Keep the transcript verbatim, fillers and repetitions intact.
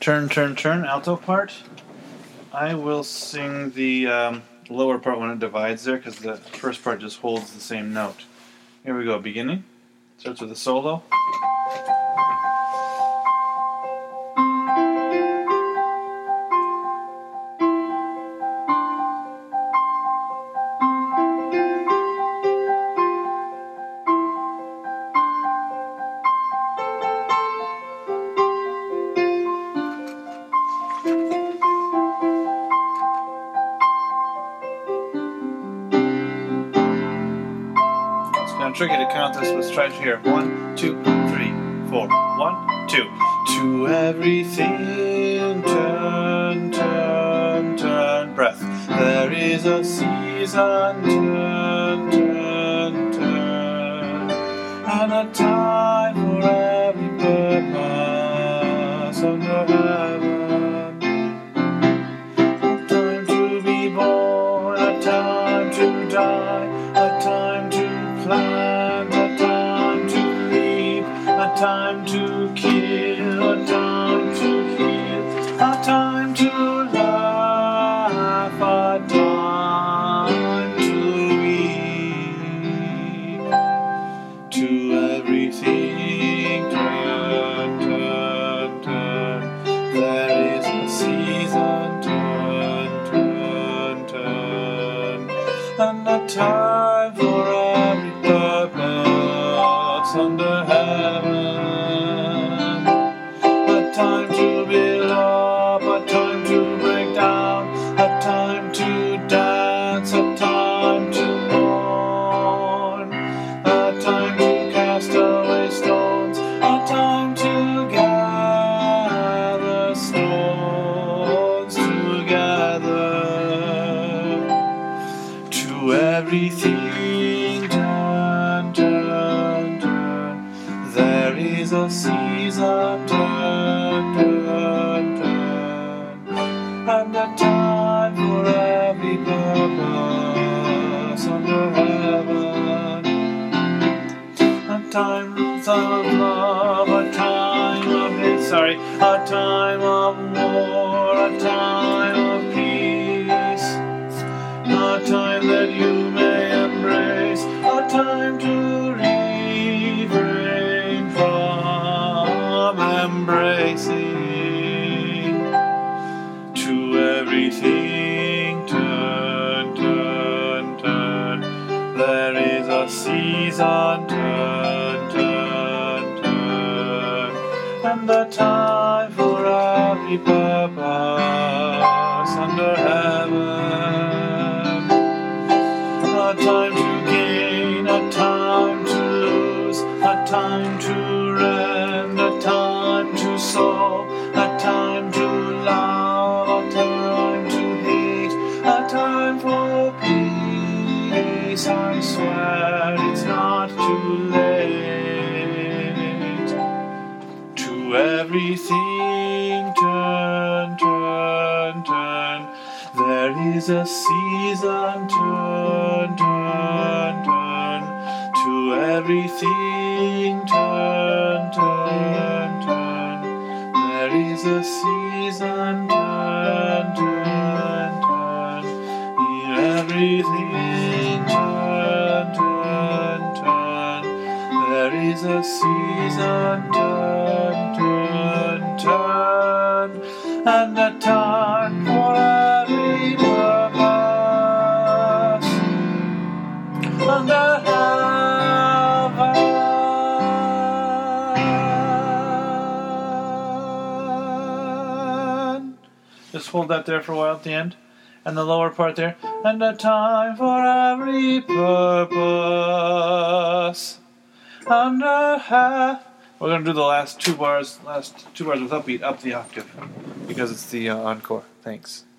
Turn, turn, turn, alto part. I will sing the um, lower part when it divides there, because the first part just holds the same note. Here we go, beginning. Starts with a solo. Kind of tricky to count this, but let's try it here. One, two, three, four. One, two. To everything turn, turn, turn. Breath. There is a season, turn, turn, turn. And a time for every purpose under heaven. A time to be born, a time to die, a time to plant, a time to reap, a time to kill, a time to heal, a time to laugh, a time to weep. To everything turn, turn, turn. There is a season, turn, turn, turn. And a time for every purpose under heaven. A time to build up, a time to break down, a time to dance, a time to mourn, a time to cast away stones, a time to gather stones together. To everything turn, turn, turn. There is a season, turn, turn, turn. And a time for every purpose under heaven. A time of love, a time of hate, sorry, a time of war, a time of peace. A time that you may embrace, a time to refrain from embracing. To everything turn, turn, turn. There is a season, turn, turn, turn. And a time for every purpose under heaven. A time to gain, a time to lose, a time to rend, a time to sow, a time to love, a time to hate, a time for peace. I swear it's not too late. To everything turn, turn, turn. There is a season, turn, turn, turn. To everything, turn, turn, turn. There is a season, turn, turn, turn. In everything, turn, turn, turn. There is a season, turn, turn, turn. And a time for every purpose under heaven. Just hold that there for a while at the end. And the lower part there. And a time for every purpose under heaven. We're going to do the last two bars, last two bars with upbeat up the octave, because it's the uh, encore. Thanks.